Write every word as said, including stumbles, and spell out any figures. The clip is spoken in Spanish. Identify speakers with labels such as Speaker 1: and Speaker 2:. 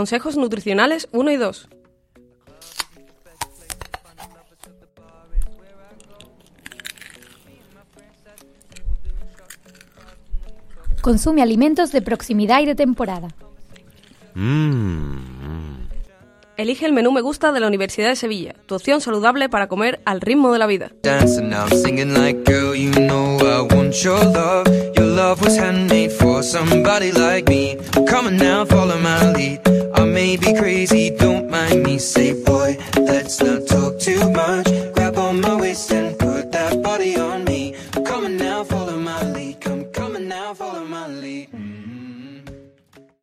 Speaker 1: consejos nutricionales uno y dos.
Speaker 2: Consume alimentos de proximidad y de temporada.
Speaker 3: Mmm.
Speaker 1: Elige el menú Me Gusta de la Universidad de Sevilla, tu opción saludable para comer al ritmo de la vida.
Speaker 4: Dancing now, singing like, girl, you know I want your love. Your love was handmade for somebody like me. Come on now, follow my lead. I may be crazy.